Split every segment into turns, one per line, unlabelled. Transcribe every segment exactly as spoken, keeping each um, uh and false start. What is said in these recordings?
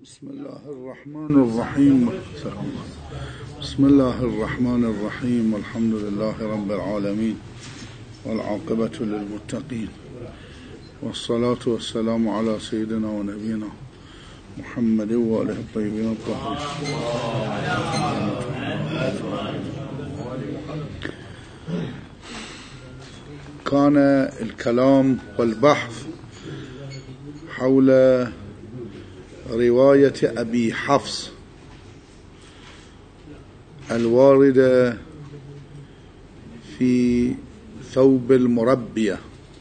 بسم الله الرحمن الرحيم بسم الله الرحمن الرحيم والحمد لله رب العالمين والعاقبة للمتقين والصلاة والسلام على سيدنا ونبينا محمد وآله الطيبين الطاهرين. كان الكلام والبحث حول رواية أبي حفص الواردة في ثوب المربية.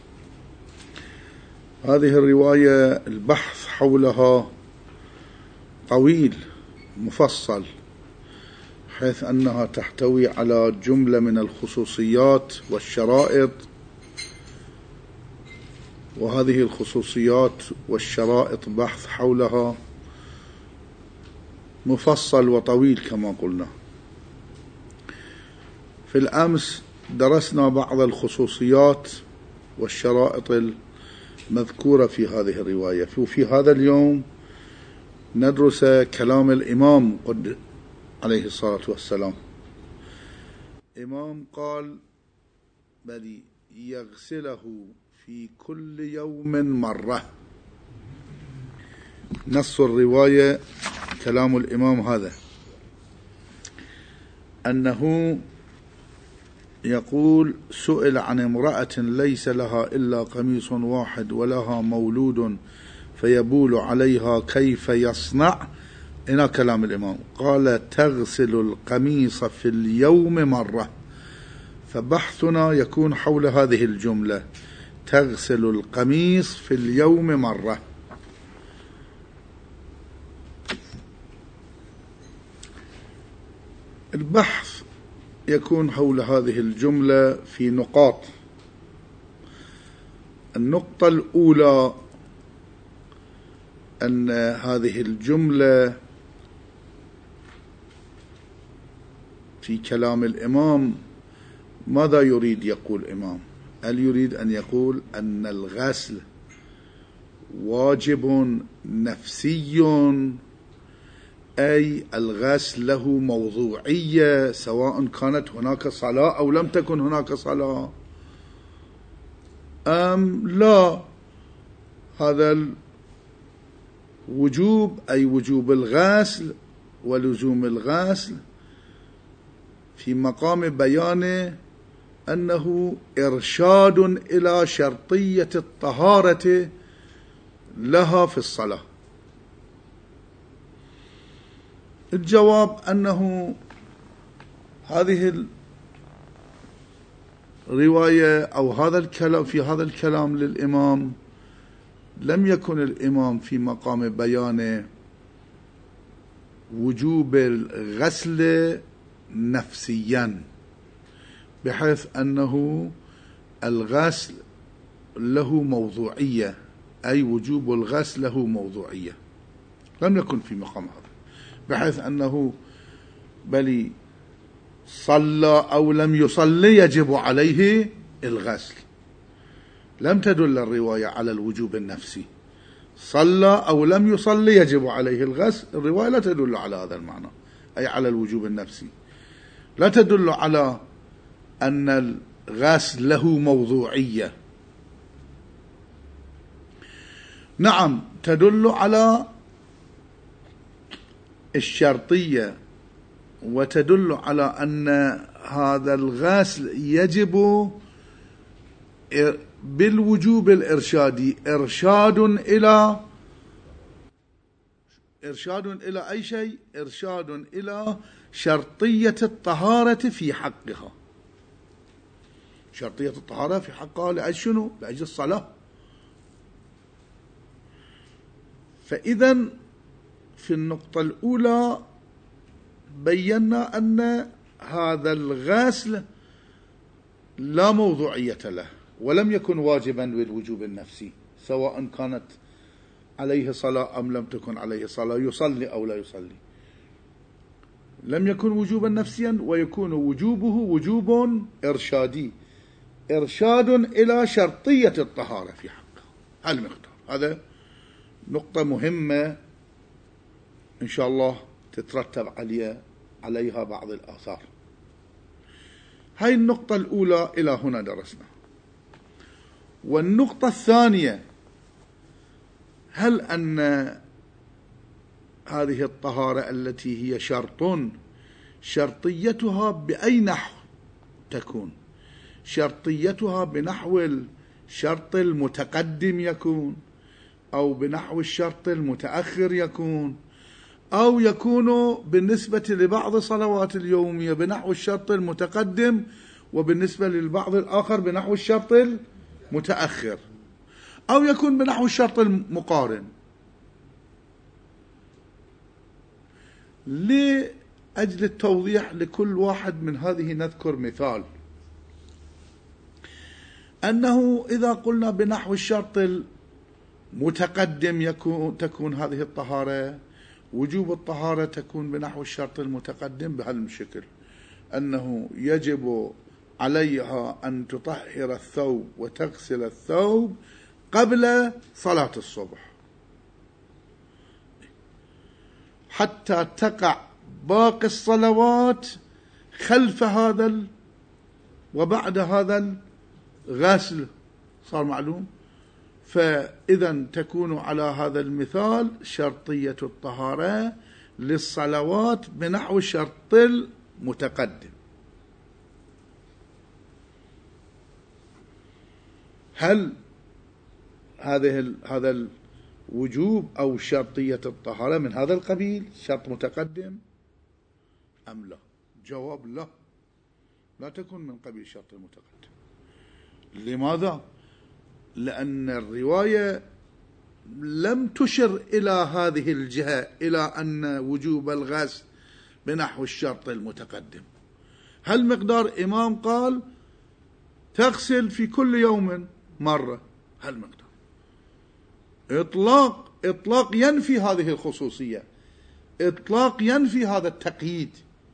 هذه الرواية البحث حولها طويل مفصل، حيث أنها تحتوي على جملة من الخصوصيات والشرائط، وهذه الخصوصيات والشرائط بحث حولها مفصل وطويل كما قلنا. في الأمس درسنا بعض الخصوصيات والشرائط المذكورة في هذه الرواية، وفي هذا اليوم ندرس كلام الإمام قد عليه الصلاة والسلام. إمام قال: بل يغسله في كل يوم مرة. نص الرواية كلام الإمام هذا، أنه يقول: سئل عن امرأة ليس لها إلا قميص واحد ولها مولود فيبول عليها كيف يصنع؟ هنا كلام الإمام. قال: تغسل القميص في اليوم مرة. فبحثنا يكون حول هذه الجملة: تغسل القميص في اليوم مرة. البحث يكون حول هذه الجملة في نقاط. النقطة الأولى أن هذه الجملة في كلام الإمام ماذا يريد يقول الإمام؟ هل يريد أن يقول أن الغسل واجب نفسي، أي الغسل له موضوعية سواء كانت هناك صلاة أو لم تكن هناك صلاة، أم لا؟ هذا الوجوب أي وجوب الغسل ولزوم الغسل في مقام بيان أنه إرشاد إلى شرطية الطهارة لها في الصلاة. الجواب أنه هذه الرواية أو هذا الكلام في هذا الكلام للإمام لم يكن الإمام في مقام بيان وجوب الغسل نفسيا، بحيث أنه الغسل له موضوعية، أي وجوب الغسل له موضوعية. لم يكن في مقام هذا، بحيث أنه بل صلى أو لم يصلي يجب عليه الغسل. لم تدل الرواية على الوجوب النفسي. صلى أو لم يصلي يجب عليه الغسل، الرواية لا تدل على هذا المعنى، أي على الوجوب النفسي. لا تدل على أن الغسل له موضوعية. نعم، تدل على الشرطية، وتدل على أن هذا الغسل يجب بالوجوب الإرشادي، إرشاد إلى إرشاد إلى أي شيء؟ إرشاد إلى شرطية الطهارة في حقها. شرطية الطهارة في حقها لأجل شنو؟ لأجل الصلاة. فإذا في النقطة الأولى بينا أن هذا الغسل لا موضوعية له، ولم يكن واجبا بالوجوب النفسي، سواء كانت عليه صلاة أم لم تكن عليه صلاة، يصلي أو لا يصلي. لم يكن وجوبا نفسيا، ويكون وجوبه وجوب إرشادي، إرشاد إلى شرطية الطهارة في حقه. المقدار هذا نقطة مهمة إن شاء الله تترتب عليها عليها بعض الآثار. هاي النقطة الأولى إلى هنا درسنا. والنقطة الثانية، هل أن هذه الطهارة التي هي شرط شرطيتها بأي نحو تكون؟ شرطيتها بنحو الشرط المتقدم يكون، أو بنحو الشرط المتأخر يكون، أو يكون بالنسبة لبعض صلوات اليومية بنحو الشرط المتقدم، وبالنسبة للبعض الآخر بنحو الشرط المتأخر، أو يكون بنحو الشرط المقارن. لأجل التوضيح لكل واحد من هذه نذكر مثال، أنه إذا قلنا بنحو الشرط المتقدم يكون تكون هذه الطهارة، وجوب الطهارة تكون بنحو الشرط المتقدم بهالشكل، أنه يجب عليها أن تطهر الثوب وتغسل الثوب قبل صلاة الصبح حتى تقع باقي الصلوات خلف هذا ال... وبعد هذا الغسل. صار معلوم؟ فإذا تكون على هذا المثال شرطية الطهارة للصلوات بنحو الشرط المتقدم. هل هذه هذا الوجوب أو شرطية الطهارة من هذا القبيل شرط متقدم أم لا؟ جواب لا، لا تكون من قبيل شرط المتقدم. لماذا؟ لأن الرواية لم تشر إلى هذه الجهة، إلى أن وجوب الغسل بنحو الشرط المتقدم. هل مقدار إمام قال تغسل في كل يوم مرة؟ هل مقدار إطلاق إطلاق ينفي هذه الخصوصية، إطلاق ينفي هذا التقييد،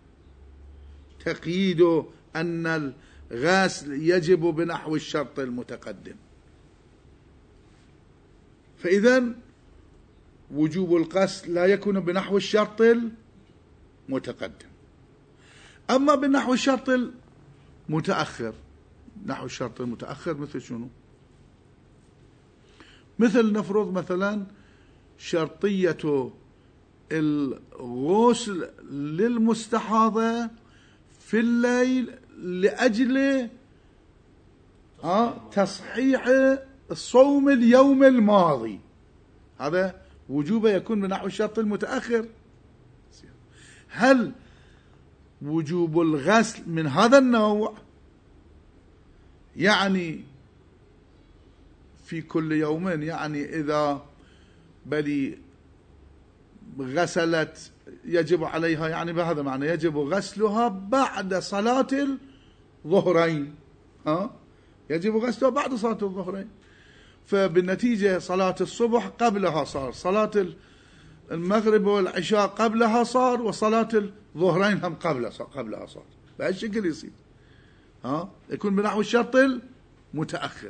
تقييد أن الغسل يجب بنحو الشرط المتقدم. فإذا وجوب الغسل لا يكون بنحو الشرط المتقدم. أما بنحو الشرط المتأخر، نحو الشرط المتأخر مثل شنو؟ مثل نفرض مثلا شرطية الغسل للمستحاضة في الليل لأجل تصحيح الصوم اليوم الماضي، هذا وجوبه يكون بنحو الشرط المتأخر. هل وجوب الغسل من هذا النوع يعني في كل يوم، يعني إذا بلي غسلت يجب عليها، يعني بهذا معنى يجب غسلها بعد صلاة الظهرين، ها يجب غسلها بعد صلاة الظهرين، فبالنتيجة صلاة الصبح قبلها صار، صلاة المغرب والعشاء قبلها صار، وصلاة الظهرين هم قبلها قبلها صار، بهالشكل يصير ها يكون بنحو الشرط المتأخر.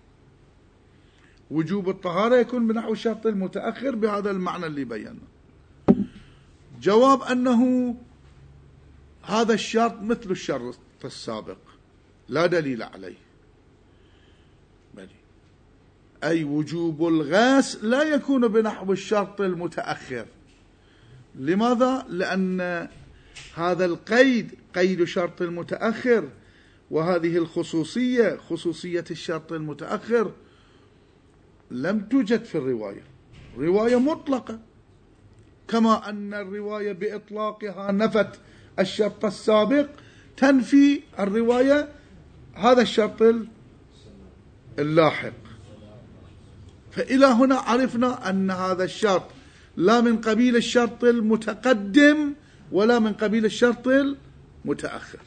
وجوب الطهارة يكون بنحو الشرط المتأخر بهذا المعنى اللي بينا. جواب أنه هذا الشرط مثل الشرط السابق لا دليل عليه، بلي أي وجوب الغسل لا يكون بنحو الشرط المتأخر. لماذا؟ لأن هذا القيد قيد شرط المتأخر، وهذه الخصوصية خصوصية الشرط المتأخر لم توجد في الرواية، رواية مطلقة، كما أن الرواية بإطلاقها نفت الشرط السابق، تنفي الرواية هذا الشرط اللاحق. فإلى هنا عرفنا أن هذا الشرط لا من قبيل الشرط المتقدم ولا من قبيل الشرط المتأخر.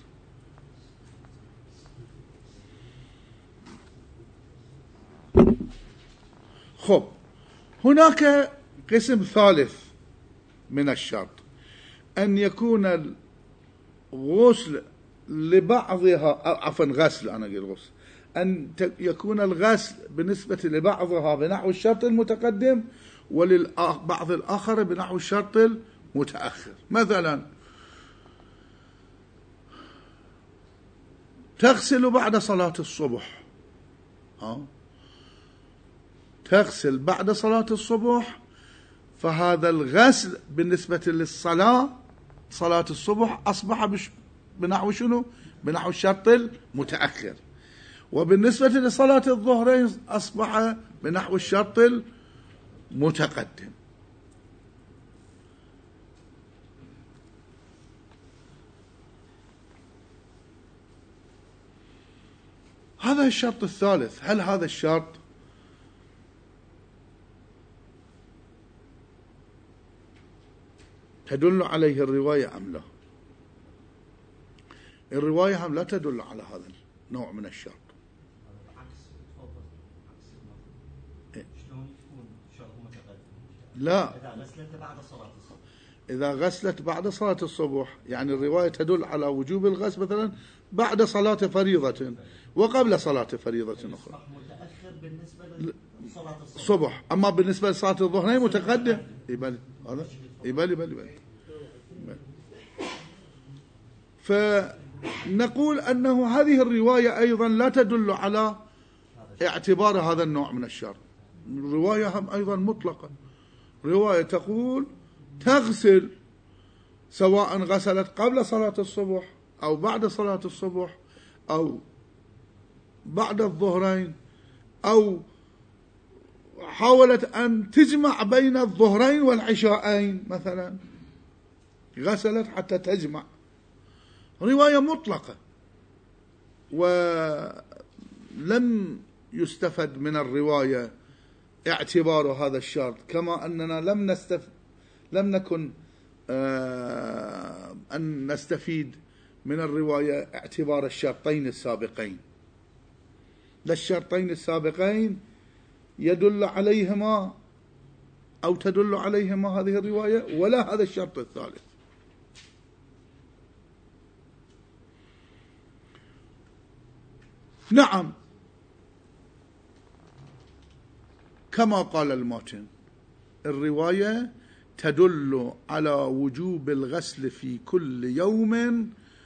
خب، هناك قسم ثالث من الشرط، أن يكون الغسل لبعضها، عفوا غسل أنا أقول غسل، أن يكون الغسل بالنسبة لبعضها بنحو الشرط المتقدم، وللبعض الآخر بنحو الشرط المتأخر. مثلا تغسل بعد صلاة الصبح، ها تغسل بعد صلاة الصبح، فهذا الغسل بالنسبة للصلاة صلاة الصبح أصبح بنحو شنو؟ بنحو الشرط المتأخر. وبالنسبة لصلاة الظهرين أصبح بنحو الشرط المتقدم. هذا الشرط الثالث. هل هذا الشرط تدل عليه الرواية أم لا؟ الرواية هم لا تدل على هذا النوع من الشرط. إيه؟ لا، إذا غسلت بعد صلاة الصبح، إذا غسلت بعد صلاة الصبح يعني الرواية تدل على وجوب الغسل مثلا بعد صلاة فريضة وقبل صلاة فريضة أخرى،
متأخر بالنسبة لصلاة
الصبح. أما بالنسبة لصلاة الظهرين متقدم. يبالي هذا يبالي يبالي يبالي. فنقول أنه هذه الرواية أيضا لا تدل على اعتبار هذا النوع من الشرط. الرواية هم أيضا مطلقة. رواية تقول تغسل سواء غسلت قبل صلاة الصبح أو بعد صلاة الصبح أو بعد الظهرين أو حاولت أن تجمع بين الظهرين والعشاءين مثلا، غسلت حتى تجمع. رواية مطلقة، ولم يستفد من الرواية اعتبار هذا الشرط، كما أننا لم نستف لم نكن آه أن نستفيد من الرواية اعتبار الشرطين السابقين. لا الشرطين السابقين يدل عليهما أو تدل عليهما هذه الرواية، ولا هذا الشرط الثالث. نعم، كما قال الماتن الرواية تدل على وجوب الغسل في كل يوم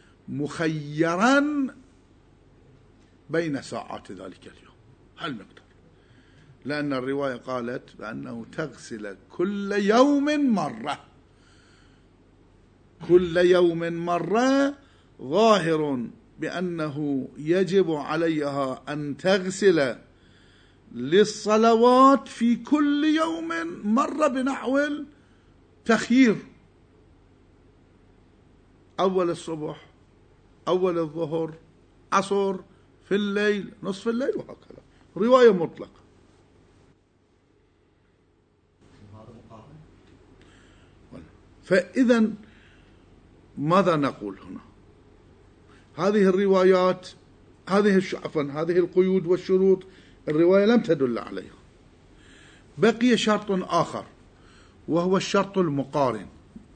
مخيرا بين ساعات ذلك اليوم. هالمقدار، لأن الرواية قالت بأنه تغسل كل يوم مرة. كل يوم مرة ظاهر بأنه يجب عليها أن تغسل للصلوات في كل يوم مرة بنحو التخيير، أول الصبح، أول الظهر، عصر، في الليل، نصف الليل، وهكذا. رواية مطلقة. فإذا ماذا نقول هنا؟ هذه الروايات، هذه عفوا هذه القيود والشروط الرواية لم تدل عليها. بقي شرط آخر وهو الشرط المقارن.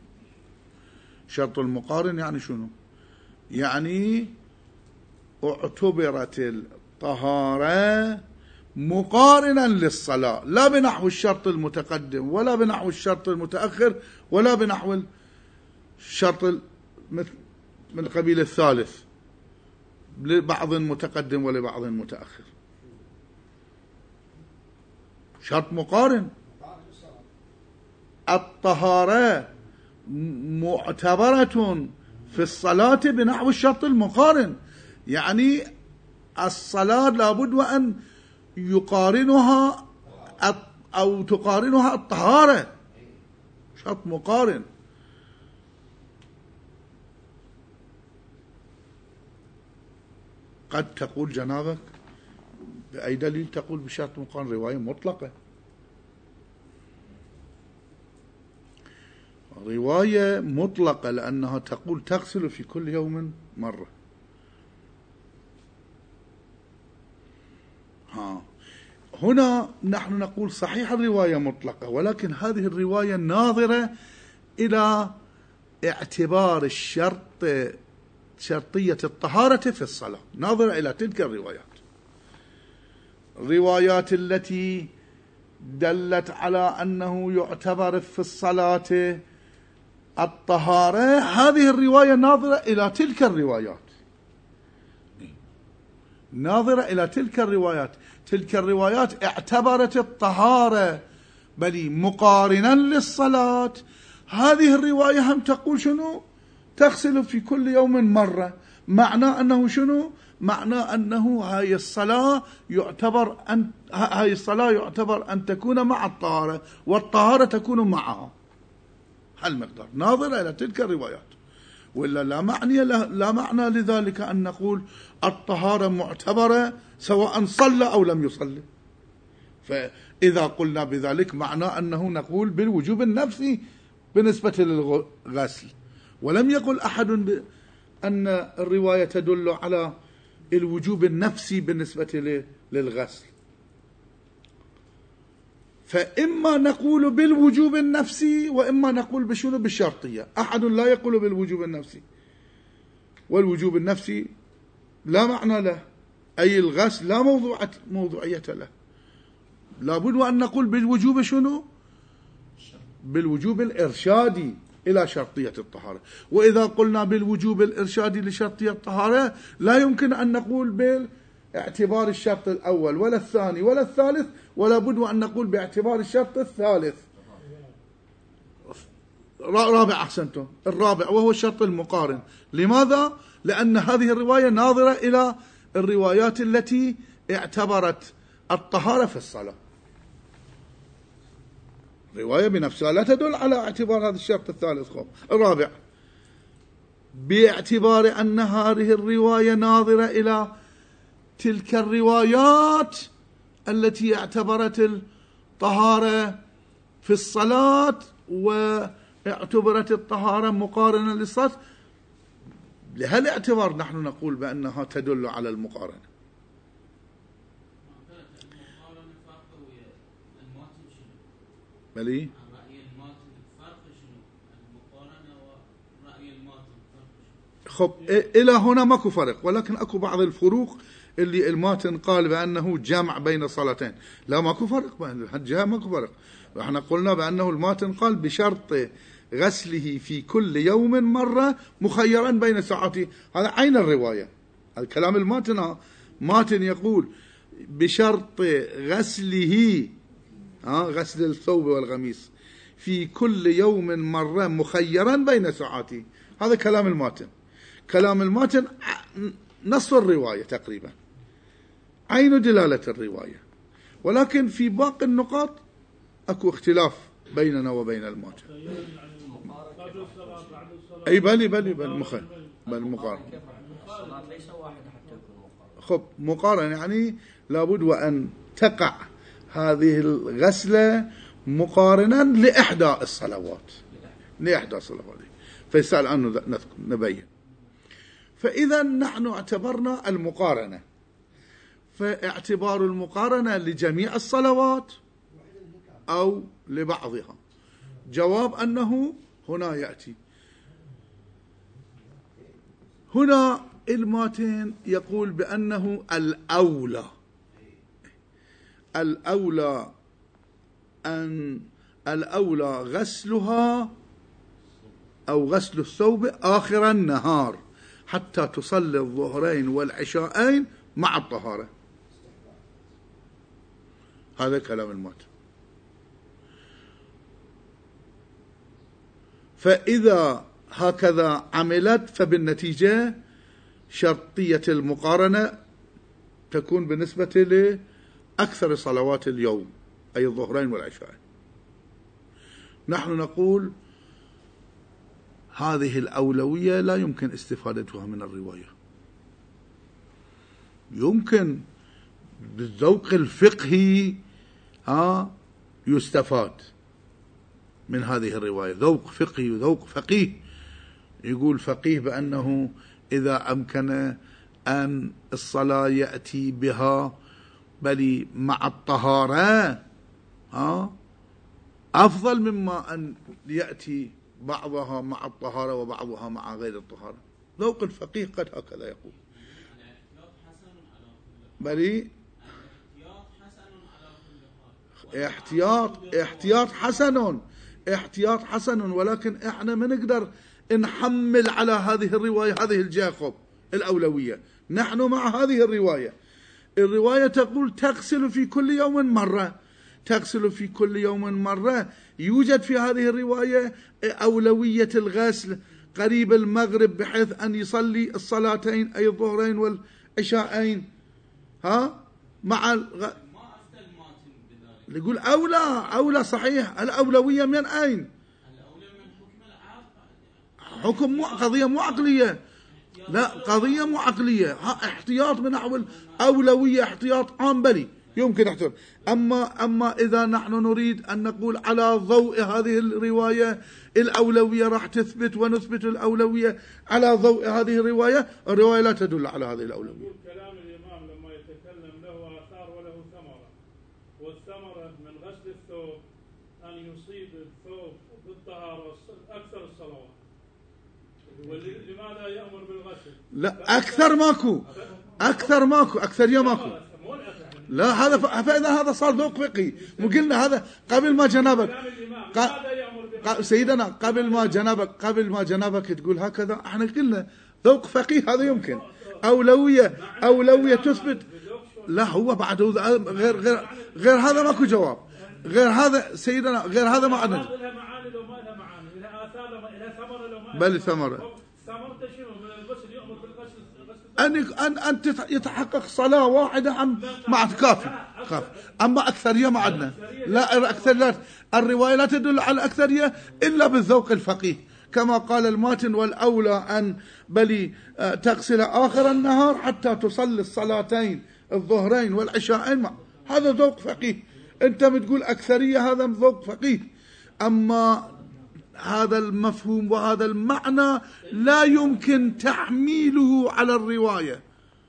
شرط المقارن يعني شنو؟ يعني اعتبرت الطهارة مقارنا للصلاة، لا بنحو الشرط المتقدم ولا بنحو الشرط المتأخر ولا بنحو الشرط من قبيل الثالث، لبعض متقدم ولبعض متأخر. شرط مقارن. الطهارة معتبرة في الصلاة بنحو الشرط المقارن، يعني الصلاة لابد وأن يقارنها أو تقارنها الطهارة. شرط مقارن. قد تقول جنابك بأي دليل تقول بشرط مقارن؟ رواية مطلقة. رواية مطلقة لأنها تقول تغسل في كل يوم مرة. ها هنا نحن نقول صحيح الرواية مطلقة، ولكن هذه الرواية ناظرة إلى اعتبار الشرط، شرطية الطهارة في الصلاة، ناظرة إلى تلك الروايات. الروايات التي دلت على أنه يعتبر في الصلاة الطهارة، هذه الرواية ناظرة إلى تلك الروايات، ناظرة إلى تلك الروايات. تلك الروايات اعتبرت الطهارة بل مقارنا للصلاة. هذه الرواية هم تقول شنو؟ تغسل في كل يوم مرة. معنى أنه شنو؟ معنى أنه هاي الصلاة يعتبر أن هاي الصلاة يعتبر أن تكون مع الطهارة، والطهارة تكون معها. هالمقدار ناظرة إلى تلك الروايات، ولا لا معنى لا معنى لذلك أن نقول الطهارة معتبرة سواء صلى أو لم يصلي. فإذا قلنا بذلك معنى أنه نقول بالوجوب النفسي بالنسبة للغسل، ولم يقل أحد أن الرواية تدل على الوجوب النفسي بالنسبة للغسل. فإما نقول بالوجوب النفسي وإما نقول بشنو؟ بالشرطية. أحد لا يقول بالوجوب النفسي، والوجوب النفسي لا معنى له، أي الغسل لا موضوعة موضوعية له. لابد وأن نقول بالوجوب شنو؟ بالوجوب الإرشادي إلى شرطية الطهارة. وإذا قلنا بالوجوب الإرشادي لشرطية الطهارة لا يمكن أن نقول باعتبار الشرط الأول ولا الثاني ولا الثالث، ولا بد وأن نقول باعتبار الشرط الثالث رابع. أحسنتم، الرابع وهو الشرط المقارن. لماذا؟ لأن هذه الرواية ناظرة إلى الروايات التي اعتبرت الطهارة في الصلاة. رواية بنفسها لا تدل على اعتبار هذا الشرط الثالث خب. الرابع باعتبار أن هذه الرواية ناظرة إلى تلك الروايات التي اعتبرت الطهارة في الصلاة واعتبرت الطهارة مقارنة للصلاة. لهالاعتبار نحن نقول بأنها تدل على المقارنة. بلي خب إلى هنا ماكو فرق، ولكن أكو بعض الفروق اللي الماتن قال بأنه جمع بين صلاتين. لا ماكو فرق، الجهة ماكو فرق. احنا قلنا بأنه الماتن قال بشرط غسله في كل يوم مرة مخيرا بين ساعته. هذا عين الرواية، الكلام الماتن. ماتن يقول بشرط غسله، ها غسل الثوب والقميص في كل يوم مرة مخيرا بين ساعته. هذا كلام الماتن. كلام الماتن نص الرواية تقريبا، عين دلالة الرواية، ولكن في باقي النقاط أكو اختلاف بيننا وبين الماتن. أي بلي بلي بل مخير بل مقارن. خب مقارن يعني لابد وأن تقع هذه الغسلة مقارنا لإحدى الصلوات، لإحدى الصلوات. فيسأل عنه نبين. فإذا نحن اعتبرنا المقارنة، فاعتبار المقارنة لجميع الصلوات أو لبعضها. جواب أنه هنا يأتي هنا الماتن يقول بأنه الأولى الأولى أن الأولى غسلها أو غسل الثوب آخر النهار حتى تصلي الظهرين والعشاءين مع الطهارة. هذا كلام الماتن. فإذا هكذا عملت فبالنتيجة شرطية المقارنة تكون بالنسبة لأكثر صلوات اليوم، أي الظهرين والعشاء. نحن نقول هذه الأولوية لا يمكن استفادتها من الرواية. يمكن بالذوق الفقهي ها يستفاد من هذه الرواية، ذوق فقهي وذوق فقيه. يقول فقيه بأنه إذا أمكن أن الصلاة يأتي بها بل مع الطهارة ها أفضل مما أن يأتي بعضها مع الطهارة وبعضها مع غير الطهارة. ذوق الفقيه قد هكذا يقول. بل احتياط احتياط حسن احتياط حسن ولكن احنا ما نقدر نحمل على هذه الرواية هذه الجاخب الأولوية. نحن مع هذه الرواية. الرواية تقول تغسل في كل يوم مرة، تغسل في كل يوم مرة. يوجد في هذه الرواية أولوية الغسل قريب المغرب بحيث أن يصلي الصلاتين أي الظهرين والعشاءين ها مع الغ... يقول أولى أولى صحيح. الأولوية من أين؟ حكم مو قضية مو عقلية، لا قضية مو عقلية، احتياط من نحو الأولوية احتياط عام بلي يمكن احتياط. أما أما إذا نحن نريد أن نقول على ضوء هذه الرواية الأولوية راح تثبت ونثبت الأولوية على ضوء هذه الرواية، الرواية لا تدل على هذه الأولوية.
كلام الإمام لما يتكلم له آثار وله ثمرة، والثمرة من غسل الثوب أن يصيب الثوب بالطهارة أكثر الصلوات. ولماذا يأمر بالغسل؟
لا أكثر ماكو، أكثر ماكو، أكثر يا ماكو. لا هذا فإذا هذا صار ذوق فقهي. وقلنا هذا قبل ما جنابك ق... سيدنا قبل ما جنابك قبل ما جنابك تقول هكذا احنا قلنا ذوق فقهي هذا يمكن. أولوية أولوية تثبت. لا هو بعد غير غير غير هذا ماكو جواب. غير هذا سيدنا غير هذا ما عندنا. بل ثمرة أن أن أن يتحقق صلاة واحدة عن مع كافي كافي. أما أكثرية ما عندنا. لا أكثريات الرواية لا تدل على الأكثرية إلا بالذوق الفقيه كما قال الماتن والأولى أن بل تغسل آخر النهار حتى تصلي الصلاتين الظهرين والعشاءين. هذا ذوق فقيه. أنت بتقول أكثرية هذا ذوق فقيه. أما هذا المفهوم وهذا المعنى لا يمكن تحميله على الرواية.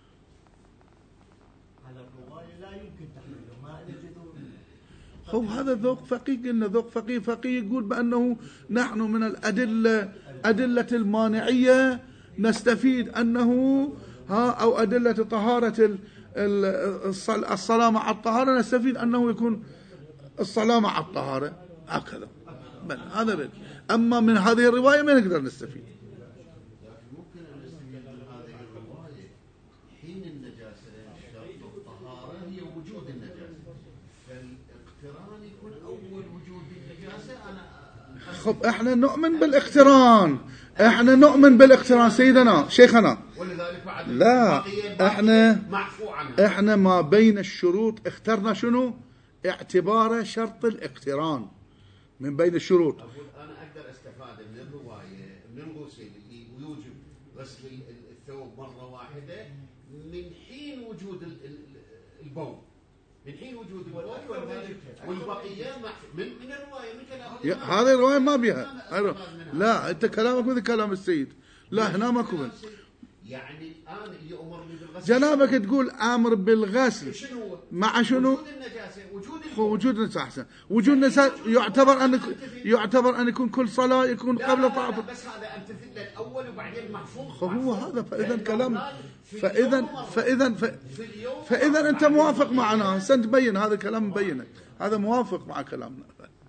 على الرواية لا يمكن تحميله. ما
هو هذا ذوق فقيه. قلنا ذوق فقيه. فقيه يقول بأنه نحن من الأدلة أدلة المانعية نستفيد أنه ها أو أدلة طهارة الصلاة مع الطهارة نستفيد أنه يكون الصلاة مع الطهارة هكذا. هذا بل. أما من هذه الرواية ما نقدر نستفيد.
ممكن أن نستفيد من هذه الرواية حين النجاسة شرط الطهارة هي وجود النجاسة، فالاقتران يكون أول وجود النجاسة. أنا
خب إحنا نؤمن بالاقتران، إحنا نؤمن بالاقتران سيدنا شيخنا.
ولذلك بعد
لا إحنا
معفو عنها.
إحنا ما بين الشروط اخترنا شنو؟ اعتباره شرط الاقتران من بين الشروط.
أنا أقدر أستفاد من الرواية من الغسل اللي يوجب غسل الثوب مرة واحدة من حين وجود البول، من حين وجود البول والبقية من من الرواية من كلام
هذه الرواية ما بيها. لا أنت كلامك مثل كلام السيد. لا هنا ماكو.
يعني الآن اللي أمرني بالغسل
جنابك تقول آمر بالغسل
شنو؟
مع شنو؟
وجود النجاسة. وجود
وجود النجاسة أحسن. وجود النجاسة يعتبر أن يعتبر أن يكون كل صلاة يكون قبل طاعة.
بس هذا أمتثل الأول وبعدين محفوظ.
هو هذا. فإذا كلام فإذا فإذا فإذا أنت موافق معنا. سنبين هذا كلام مبينك. هذا موافق مع كلامنا.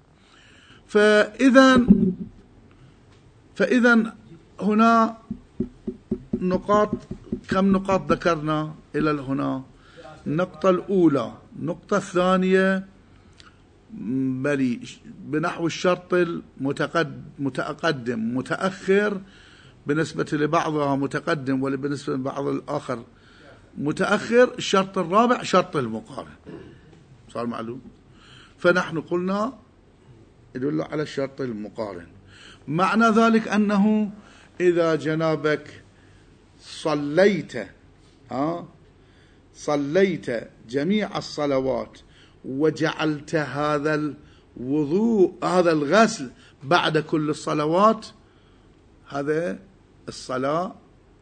فإذا فإذا هنا نقاط كم نقاط ذكرنا إلى هنا. النقطة الأولى. النقطة الثانية بلي بنحو الشرط المتقدم متأخر بالنسبة لبعضها متقدم وبالنسبة لبعض الآخر متأخر. الشرط الرابع شرط المقارن. صار معلوم. فنحن قلنا يدل على الشرط المقارن. معنى ذلك أنه إذا جنابك صليت ها صليت جميع الصلوات وجعلت هذا الوضوء هذا الغسل بعد كل الصلوات، هذا الصلاة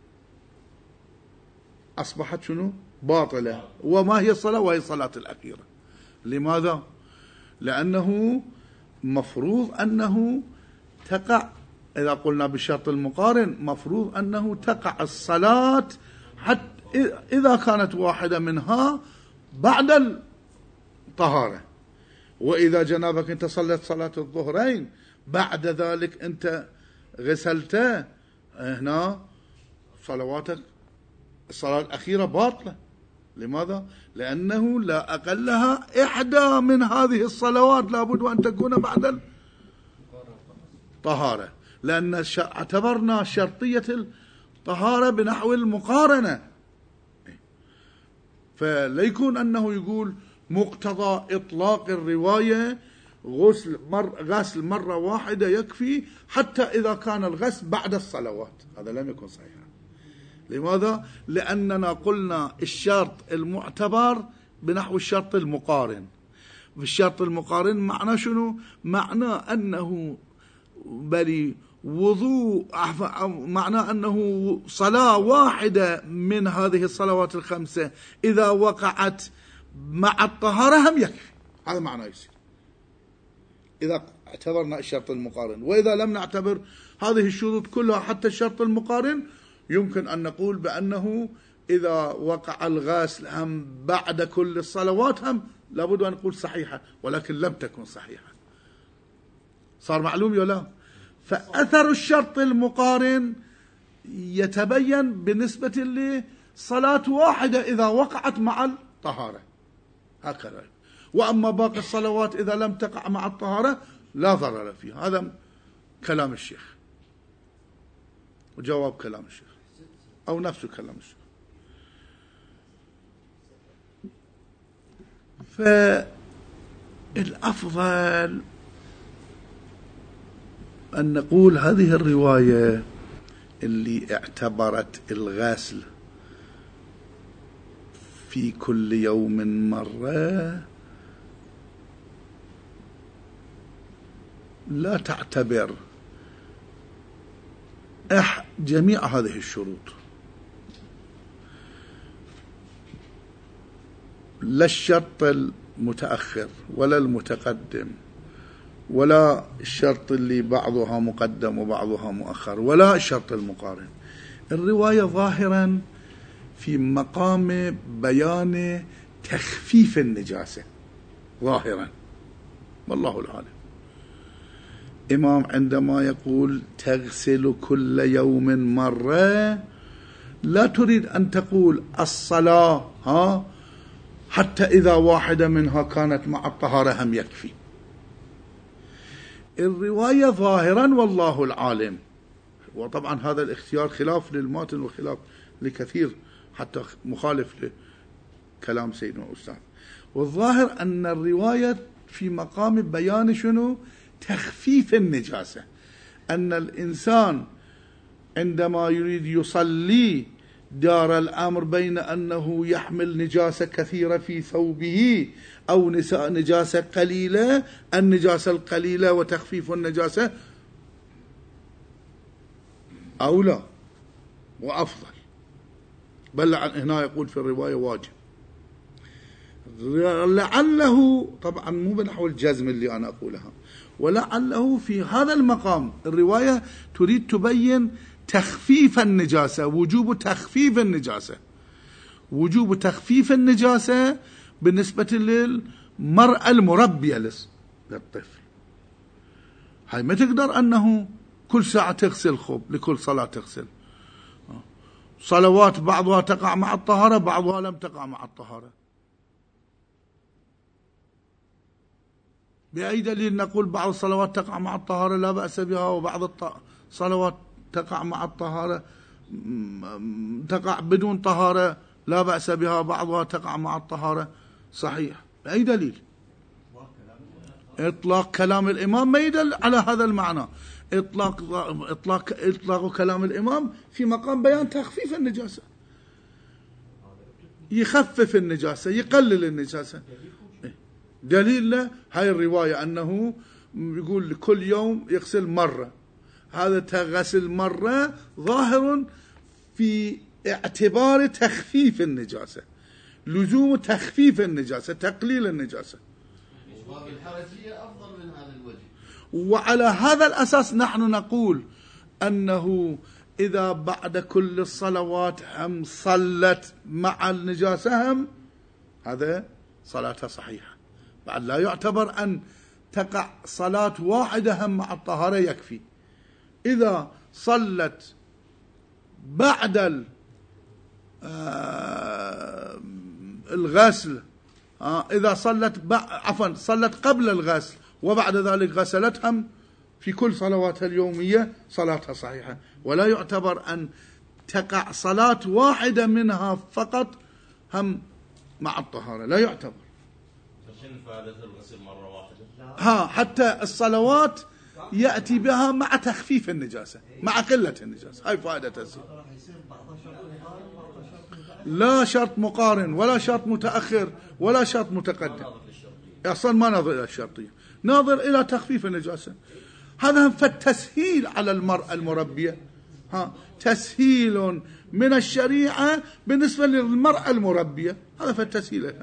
أصبحت شنو؟ باطلة. وما هي الصلاة؟ وهي الصلاة الأخيرة. لماذا؟ لأنه مفروض أنه تقع إذا قلنا بالشرط المقارن مفروض أنه تقع الصلاة حتى إذا كانت واحدة منها بعد الطهارة. وإذا جنابك أنت صليت صلاة الظهرين بعد ذلك أنت غسلته، هنا صلواتك الصلاة الأخيرة باطلة. لماذا؟ لأنه لا أقلها إحدى من هذه الصلوات لابد أن تكون بعد الطهارة، لأن اعتبرنا شرطية الطهارة بنحو المقارنة. فليكون أنه يقول مقتضى إطلاق الرواية غسل مر غسل مرة واحدة يكفي حتى إذا كان الغسل بعد الصلوات، هذا لم يكن صحيحا. لماذا؟ لأننا قلنا الشرط المعتبر بنحو الشرط المقارن. في الشرط المقارن معنى شنو؟ معنى أنه بل وضوء، معنى أنه صلاة واحدة من هذه الصلوات الخمسة إذا وقعت مع الطهارة هم يكفي. هذا معنى يصير إذا اعتبرنا الشرط المقارن. وإذا لم نعتبر هذه الشروط كلها حتى الشرط المقارن، يمكن أن نقول بأنه إذا وقع الغسل هم بعد كل الصلوات هم لابد أن نقول صحيحة، ولكن لم تكن صحيحة. صار معلوم يا لا؟ فأثر الشرط المقارن يتبين بالنسبة لصلاة واحدة إذا وقعت مع الطهارة، هكذا. وأما باقي الصلوات إذا لم تقع مع الطهارة لا ضرر فيها. هذا كلام الشيخ وجواب كلام الشيخ أو نفس كلام الشيخ. فالأفضل أن نقول هذه الرواية اللي اعتبرت الغسل في كل يوم مرة لا تعتبر أح جميع هذه الشروط، لا الشرط المتأخر ولا المتقدم ولا الشرط اللي بعضها مقدم وبعضها مؤخر ولا الشرط المقارن. الرواية ظاهرا في مقام بيان تخفيف النجاسة ظاهرا، والله العالم. إمام عندما يقول تغسل كل يوم مرة لا تريد أن تقول الصلاة ها حتى إذا واحدة منها كانت مع الطهارة هم يكفي. الرواية ظاهرا والله العالم، وطبعا هذا الاختيار خلاف للماتن وخلاف لكثير حتى مخالف لكلام سيدنا الأستاذ. والظاهر أن الرواية في مقام بيان شنو؟ تخفيف النجاسة، أن الإنسان عندما يريد يصلي دار الأمر بين أنه يحمل نجاسة كثيرة في ثوبه أو نجاسة قليلة، النجاسة القليلة وتخفيف النجاسة أولى وأفضل، بل هنا يقول في الرواية واجب. لعله طبعا مو بنحو الجزم اللي أنا أقولها، ولعله في هذا المقام الرواية تريد تبين تخفيف النجاسة، وجوب تخفيف النجاسة، وجوب تخفيف النجاسة بالنسبة للمرأة المربية للطفل. هاي ما تقدر أنه كل ساعة تغسل خب لكل صلاة تغسل. صلوات بعضها تقع مع الطهارة بعضها لم تقع مع الطهارة. بأي دليل نقول بعض الصلوات تقع مع الطهارة لا بأس بها وبعض الصلوات تقع مع الطهارة تقع بدون طهارة لا بأس بها، بعضها تقع مع الطهارة صحيح؟ بأي دليل؟ إطلاق كلام الإمام ما يدل على هذا المعنى. إطلاق إطلاق إطلاق كلام الإمام في مقام بيان تخفيف النجاسة، يخفف النجاسة يقلل النجاسة. دليل له هاي الرواية أنه يقول كل يوم يغسل مرة، هذا تغسل مرة ظاهر في اعتبار تخفيف النجاسة، لزوم تخفيف النجاسة تقليل النجاسة،
الحرجية أفضل من هذا الوجه.
وعلى هذا الأساس نحن نقول أنه إذا بعد كل الصلوات هم صلت مع النجاسة هم هذا صلاتها صحيحة، بعد لا يعتبر أن تقع صلاة واحدة هم مع الطهارة يكفي. إذا صلت بعد الغسل، إذا صلت عفوا صلت قبل الغسل وبعد ذلك غسلتهم في كل صلواتها اليومية صلاتها صحيحة، ولا يعتبر أن تقع صلاة واحدة منها فقط هم مع الطهارة، لا يعتبر.
شنو فائدة الغسل مرة واحدة؟
ها حتى الصلوات يأتي بها مع تخفيف النجاسة، مع قلة النجاسة، هاي فائدة الزيت. لا شرط مقارن ولا شرط متأخر ولا شرط متقدم، أصلا ما ناظر إلى الشرطية، ناظر إلى تخفيف النجاسة. هذا فالتسهيل على المرأة المربية، ها تسهيل من الشريعة بالنسبة للمرأة المربية، هذا فالتسهيل لها.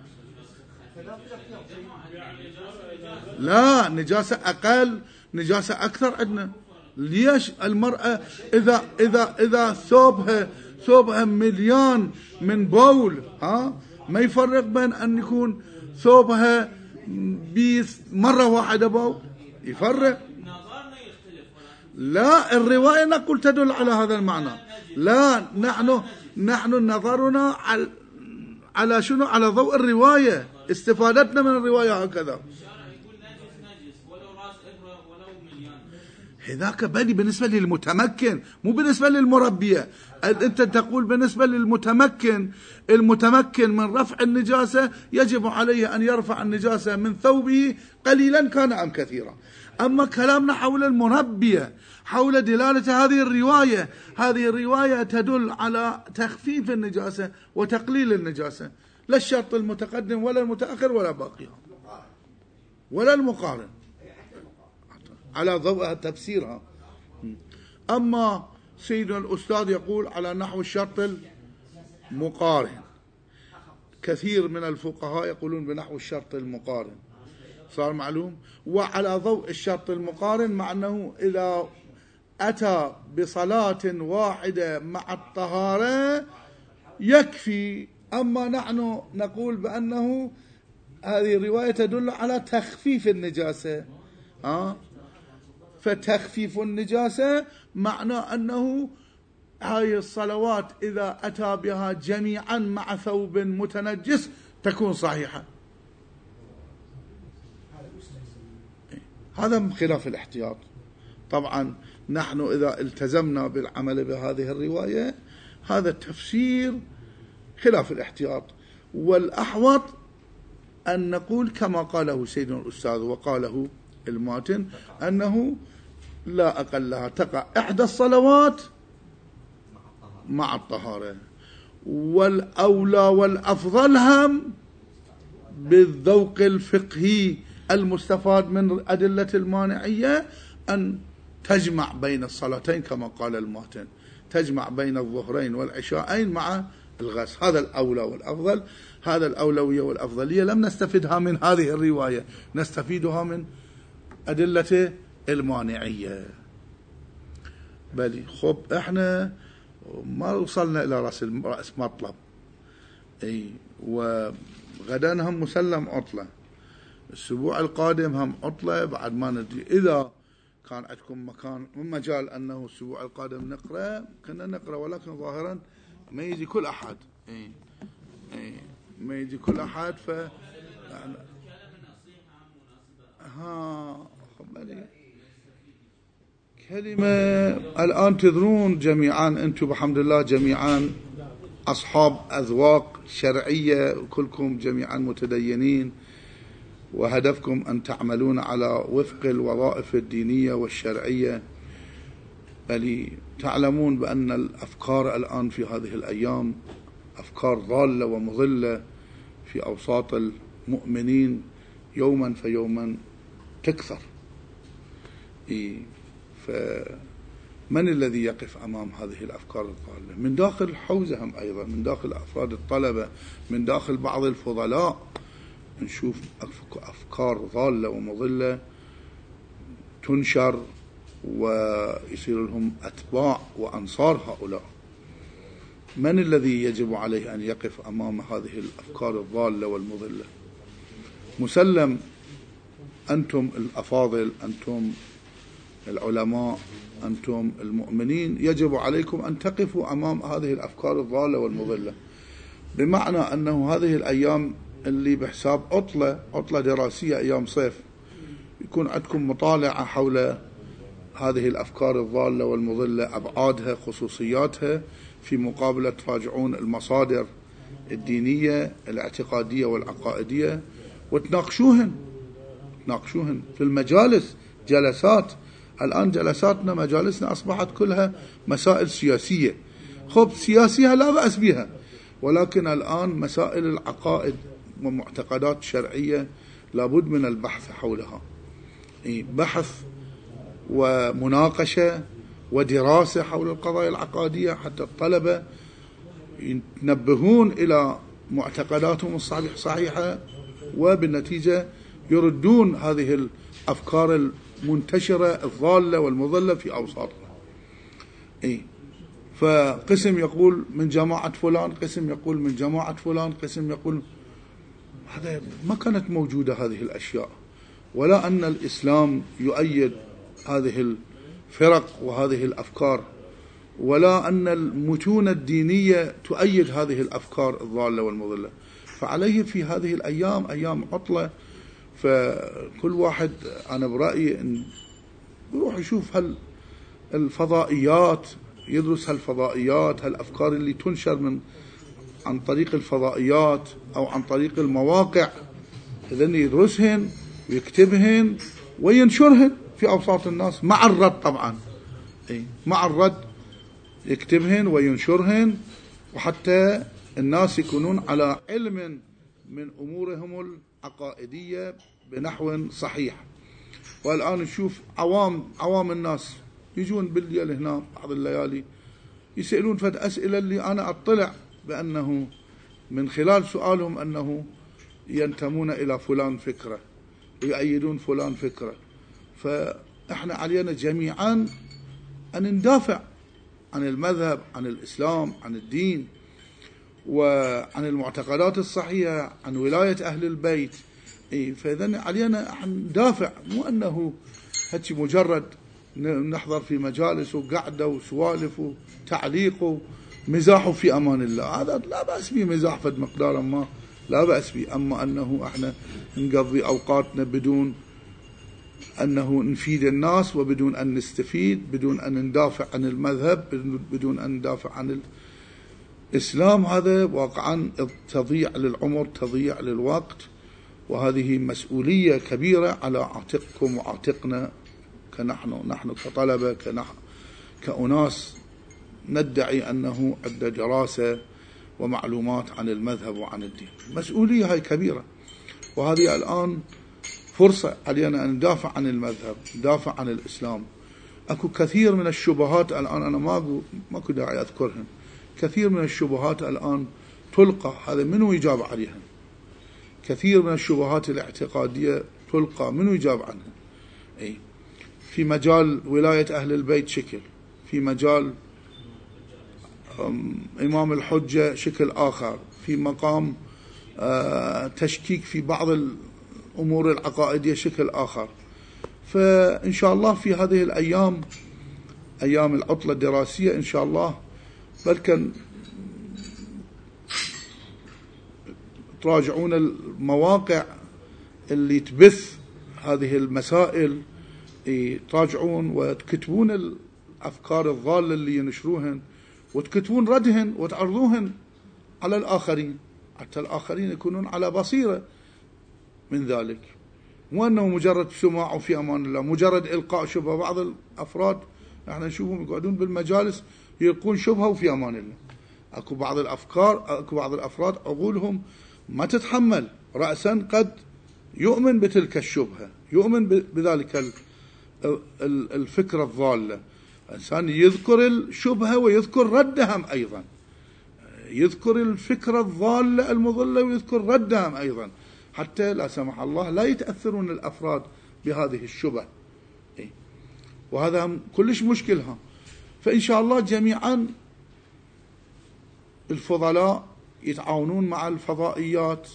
لا نجاسة أقل نجاسة أكثر عندنا. ليش المرأة إذا إذا إذا ثوبها ثوبها مليان من بول، ها ما يفرق بين أن يكون ثوبها بيث مرة واحدة بول، يفرق. لا الرواية نقول تدل على هذا المعنى. لا نحن نحن نظرنا على على شنو؟ على ضوء الرواية، استفادتنا من الرواية هكذا. هذاك بالي بالنسبة للمتمكن مو بالنسبة للمربية. أنت تقول بالنسبة للمتمكن، المتمكن من رفع النجاسة يجب عليه أن يرفع النجاسة من ثوبه قليلا كان أم كثيرا. أما كلامنا حول المربية، حول دلالة هذه الرواية، هذه الرواية تدل على تخفيف النجاسة وتقليل النجاسة، لا الشرط المتقدم ولا المتأخر ولا باقيها ولا المقارن، على ضوء تفسيرها. أما سيدنا الأستاذ يقول على نحو الشرط المقارن، كثير من الفقهاء يقولون بنحو الشرط المقارن، صار معلوم. وعلى ضوء الشرط المقارن مع أنه إذا أتى بصلاة واحدة مع الطهارة يكفي. أما نحن نقول بأنه هذه الرواية تدل على تخفيف النجاسة، آه فتخفيف النجاسة معنى أنه هاي الصلوات إذا أتى بها جميعا مع ثوب متنجس تكون صحيحة. هذا خلاف الاحتياط. طبعا نحن إذا التزمنا بالعمل بهذه الرواية هذا التفسير خلاف الاحتياط، والأحوط أن نقول كما قاله سيدنا الأستاذ وقاله الماتن أنه لا أقل لها تقع إحدى الصلوات مع الطهارة، والأولى والأفضل هم بالذوق الفقهي المستفاد من أدلة المانعية أن تجمع بين الصلاتين كما قال الماتن، تجمع بين الظهرين والعشاءين مع الغسل، هذا الأولى والأفضل. هذا الأولوية والأفضلية لم نستفدها من هذه الرواية، نستفيدها من أدلة المانعية. بلي خب احنا ما وصلنا إلى رأس رأس مطلب، اي وغدا هم مسلم عطلة، الأسبوع القادم هم عطلة، بعد ما ندري إذا كان عندكم مكان مجال أنه الأسبوع القادم نقرأ كنا نقرأ، ولكن ظاهرا ما يجي كل أحد، اي اي ما يجي كل أحد. ف يعني ها خبالي كلمة الآن تدرون جميعا أنتم بحمد الله جميعا أصحاب أذواق شرعية، وكلكم جميعا متدينين، وهدفكم أن تعملون على وفق الوظائف الدينية والشرعية. بل تعلمون بأن الأفكار الآن في هذه الأيام أفكار ضالة ومضلة في أوساط المؤمنين يوما فيوما تكثر. إيه فمن الذي يقف أمام هذه الأفكار الضالة؟ من داخل الحوزة هم أيضا، من داخل أفراد الطلبة، من داخل بعض الفضلاء نشوف أفكار ضالة ومضلة تنشر ويصير لهم أتباع وأنصار هؤلاء. من الذي يجب عليه أن يقف أمام هذه الأفكار الضالة والمضلة؟ مسلم أنتم الأفاضل، أنتم العلماء، أنتم المؤمنين، يجب عليكم أن تقفوا أمام هذه الأفكار الضالة والمضلة، بمعنى أنه هذه الأيام اللي بحساب عطلة عطلة دراسية أيام صيف يكون عندكم مطالعة حول هذه الأفكار الضالة والمضلة، أبعادها، خصوصياتها، في مقابلة تراجعون المصادر الدينية الاعتقادية والعقائدية وتناقشوهن تناقشوهن في المجالس، جلسات. الآن جلساتنا مجالسنا أصبحت كلها مسائل سياسية. خب سياسية لا بأس بها، ولكن الآن مسائل العقائد ومعتقدات شرعية لابد من البحث حولها، بحث ومناقشة ودراسة حول القضايا العقائدية حتى الطلبة ينبهون إلى معتقداتهم الصحيحة وبالنتيجة يردون هذه الأفكار المنتشرة الضالة والمضلة في أوساطنا. إيه فقسم يقول من جماعة فلان، قسم يقول من جماعة فلان، قسم يقول هذا ما كانت موجودة هذه الأشياء، ولا أن الإسلام يؤيد هذه الفرق وهذه الأفكار، ولا أن المتون الدينية تؤيد هذه الأفكار الضالة والمضلة. فعليه في هذه الأيام أيام عطلة، فكل واحد أنا برأيي أن يروح يشوف هل الفضائيات، يدرس هالفضائيات، هالأفكار اللي تنشر من عن طريق الفضائيات أو عن طريق المواقع، إذن يدرسهن ويكتبهن وينشرهن في أوساط الناس مع الرد طبعا، مع الرد يكتبهن وينشرهن، وحتى الناس يكونون على علم من أمورهم العقائدية بنحو صحيح. والآن نشوف عوام عوام الناس يجون بالليل هنا بعض الليالي يسألون فد أسئلة اللي أنا أطلع بأنه من خلال سؤالهم أنه ينتمون إلى فلان فكرة ويؤيدون فلان فكرة. فإحنا علينا جميعا أن ندافع عن المذهب، عن الإسلام، عن الدين، وعن المعتقدات الصحيحة، عن ولاية أهل البيت. فإذن علينا أن ندافع، مو أنه هاتي مجرد نحضر في مجالس وقعدة وسوالف وتعليق ومزاح في أمان الله، هذا لا بأس به، مزاح فد مقدار ما لا بأس به. أما أنه احنا نقضي أوقاتنا بدون أنه نفيد الناس وبدون أن نستفيد، بدون أن ندافع عن المذهب، بدون أن ندافع عن الإسلام، هذا واقعا تضيع للعمر، تضيع للوقت، وهذه مسؤولية كبيرة على عاتقكم وعاتقنا كنحن نحن كطلبة، كنحن كأناس ندعي أنه عندنا دراسة ومعلومات عن المذهب وعن الدين. مسؤولية هاي كبيرة، وهذه الآن فرصة علينا أن ندافع عن المذهب، ندافع عن الإسلام. أكو كثير من الشبهات الآن أنا ما ماكو داعي أذكرهن، كثير من الشبهات الآن تلقى، هذا منو يجاب عليها؟ كثير من الشبهات الاعتقادية تلقى، منو يجاب عنها؟ أي في مجال ولاية أهل البيت شكل، في مجال إمام الحجة شكل آخر، في مقام تشكيك في بعض الأمور العقائدية شكل آخر. فإن شاء الله في هذه الأيام، أيام العطلة الدراسية، إن شاء الله بلكن تراجعون المواقع اللي تبث هذه المسائل، تراجعون وتكتبون الأفكار الضالة اللي ينشروهن، وتكتبون ردهن وتعرضوهن على الآخرين حتى الآخرين يكونون على بصيرة من ذلك، مو أنه مجرد سماع في أمان الله، مجرد إلقاء شبهة. بعض الأفراد احنا نشوفهم يقعدون بالمجالس يلقون شبهة وفي أمان الله. أكو بعض الأفكار، أكو بعض الأفراد عقولهم ما تتحمل، رأسا قد يؤمن بتلك الشبهة، يؤمن بذلك الفكرة الضالة. الإنسان يذكر الشبهة ويذكر ردها أيضا، يذكر الفكرة الضالة المضلة ويذكر ردها أيضا، حتى لا سمح الله لا يتأثرون الأفراد بهذه الشبه. وهذا كلش مشكلها. فإن شاء الله جميعا الفضلاء يتعاونون مع الفضائيات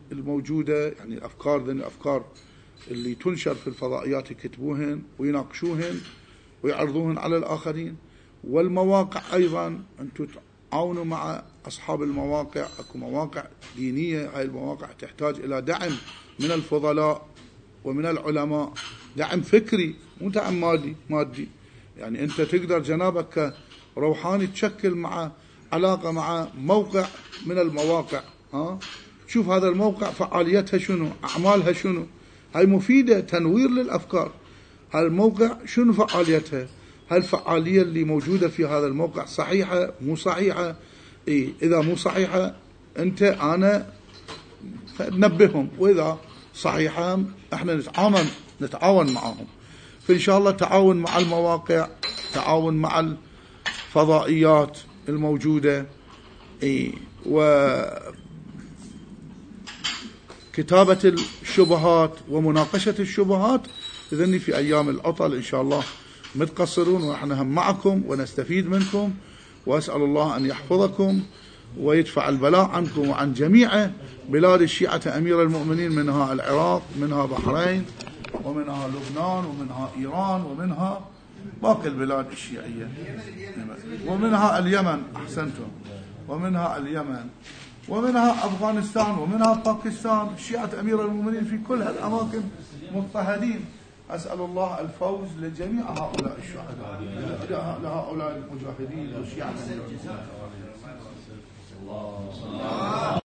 الموجودة، يعني الأفكار ذن الأفكار اللي تنشر في الفضائيات يكتبوهن ويناقشوهن ويعرضوهن على الآخرين. والمواقع أيضا أنتم تعاونوا مع أصحاب المواقع، أكو مواقع دينية، هاي المواقع تحتاج إلى دعم من الفضلاء ومن العلماء، دعم فكري مو دعم مادي مادي يعني أنت تقدر جنابك كروحاني تشكل مع علاقة مع موقع من المواقع، ها شوف هذا الموقع فعاليتها شنو، أعمالها شنو، هاي مفيدة تنوير للأفكار. هذا الموقع شنو فعاليتها، هل الفعالية اللي موجودة في هذا الموقع صحيحة مو صحيحة، إيه إذا مو صحيحة أنت أنا ننبههم، وإذا صحيحة احنا نتعاون نتعاون معهم. فإن شاء الله تعاون مع المواقع، تعاون مع الفضائيات الموجودة، إيه وكتابة الشبهات ومناقشة الشبهات. إذن في أيام العطل إن شاء الله متقصرون ونحن هم معكم ونستفيد منكم، وأسأل الله أن يحفظكم ويدفع البلاء عنكم وعن جميع بلاد الشيعة أمير المؤمنين، منها العراق، منها بحرين، ومنها لبنان، ومنها إيران، ومنها باقي البلاد الشيعية، ومنها اليمن، أحسنتم، ومنها اليمن، ومنها أفغانستان، ومنها باكستان. الشيعة أمير المؤمنين في كل هالأماكن مضطهدين. أسأل الله الفوز لجميع هؤلاء الشهداء، لهؤلاء المجاهدين والشيعة أمير المؤمنين.